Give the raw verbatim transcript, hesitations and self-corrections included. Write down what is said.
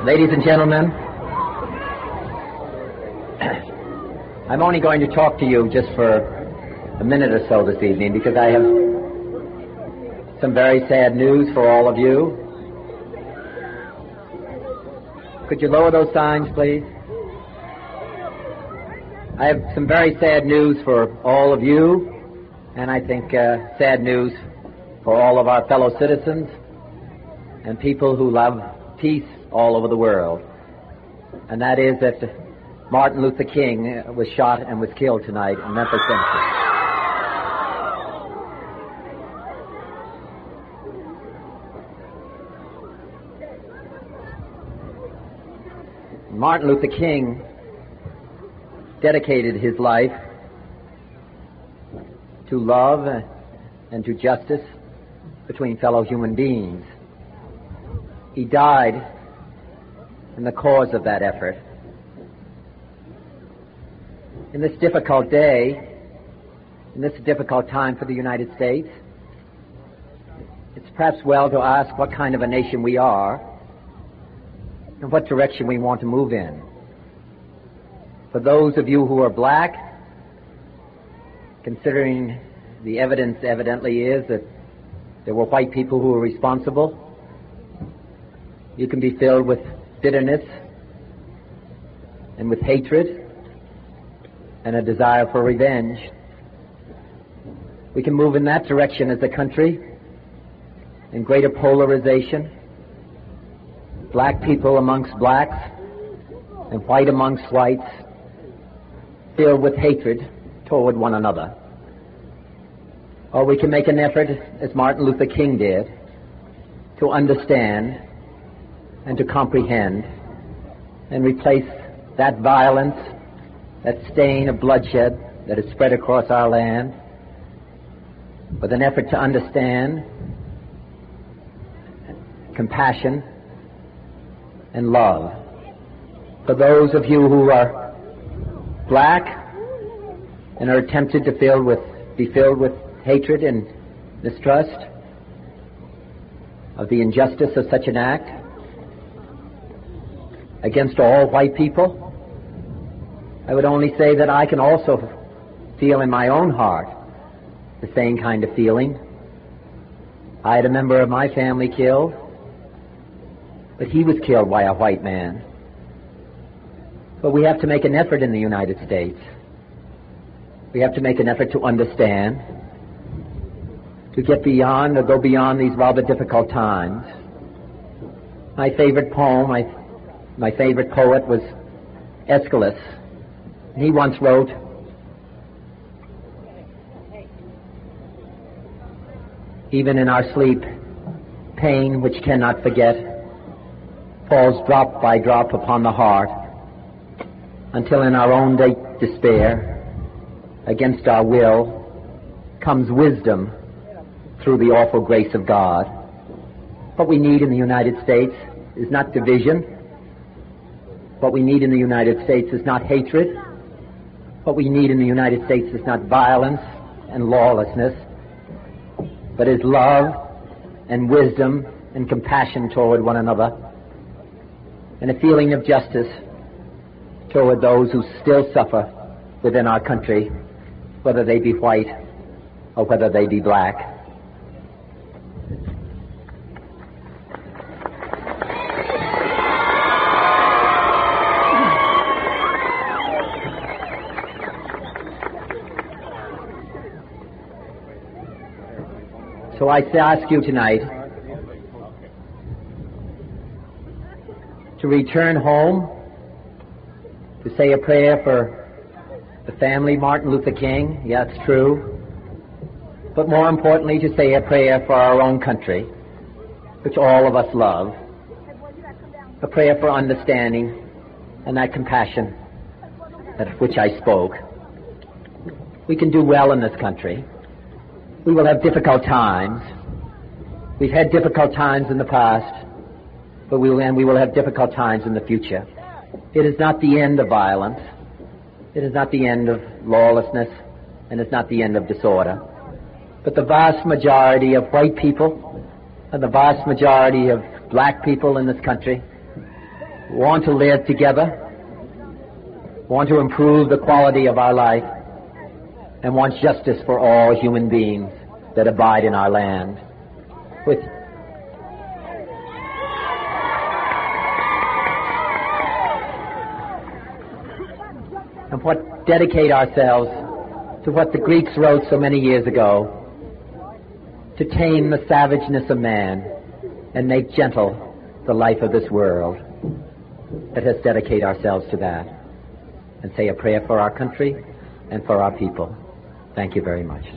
Ladies and gentlemen, I'm only going to talk to you just for a minute or so this evening because I have some very sad news for all of you. Could you lower those signs, please? I have some very sad news for all of you, and I think uh, sad news for all of our fellow citizens and people who love peace all over the world. And that is that Martin Luther King was shot and was killed tonight in Memphis, Tennessee. Martin Luther King dedicated his life to love and to justice between fellow human beings. He died in the cause of that effort. In this difficult day, in this difficult time for the United States, it's perhaps well to ask what kind of a nation we are and what direction we want to move in. For those of you who are black, considering the evidence evidently is that there were white people who were responsible, you can be filled with bitterness and with hatred and a desire for revenge. We can move in that direction as a country, in greater polarization, black people amongst blacks and white amongst whites, filled with hatred toward one another. Or we can make an effort, as Martin Luther King did, to understand and to comprehend and replace that violence, that stain of bloodshed that has spread across our land with an effort to understand compassion and love. For those of you who are black and are tempted to fill with, be filled with hatred and mistrust of the injustice of such an act against all white people, I would only say that I can also feel in my own heart the same kind of feeling. I had a member of my family killed, but he was killed by a white man. But we have to make an effort in the United States. We have to make an effort to understand, to get beyond or go beyond these rather difficult times. My favorite poem, my, my favorite poet was Aeschylus. He once wrote, "Even in our sleep, pain which cannot forget falls drop by drop upon the heart, until in our own day despair, against our will, comes wisdom through the awful grace of God." What we need in the United States is not division. What we need in the United States is not hatred. What we need in the United States is not violence and lawlessness, but is love and wisdom and compassion toward one another, and a feeling of justice toward those who still suffer within our country, whether they be white or whether they be black. So I ask you tonight to return home, to say a prayer for the family, Martin Luther King, yeah, it's true, but more importantly to say a prayer for our own country, which all of us love, a prayer for understanding and that compassion of which I spoke. We can do well in this country. We will have difficult times. We've had difficult times in the past, but we will, and we will have difficult times in the future. It is not the end of violence. It is not the end of lawlessness, and it's not the end of disorder. But the vast majority of white people and the vast majority of black people in this country want to live together, want to improve the quality of our life, and want justice for all human beings that abide in our land. With and what dedicate ourselves to what the Greeks wrote so many years ago, to tame the savageness of man and make gentle the life of this world. Let us dedicate ourselves to that and say a prayer for our country and for our people. Thank you very much.